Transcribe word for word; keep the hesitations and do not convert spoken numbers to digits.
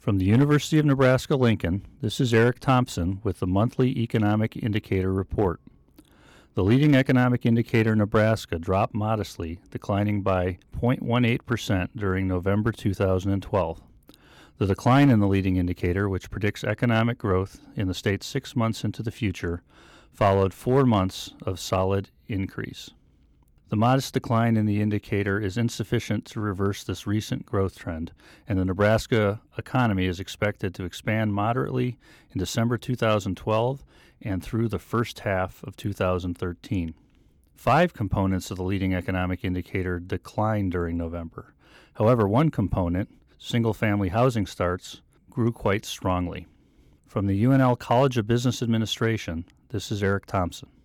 From the University of Nebraska-Lincoln, this is Eric Thompson with the Monthly Economic Indicator Report. The leading economic indicator, Nebraska, dropped modestly, declining by zero point one eight percent during November two thousand twelve. The decline in the leading indicator, which predicts economic growth in the state six months into the future, followed four months of solid increase. The modest decline in the indicator is insufficient to reverse this recent growth trend, and the Nebraska economy is expected to expand moderately in December two thousand twelve and through the first half of two thousand thirteen. Five components of the leading economic indicator declined during November. However, one component, single-family housing starts, grew quite strongly. From the U N L College of Business Administration, this is Eric Thompson.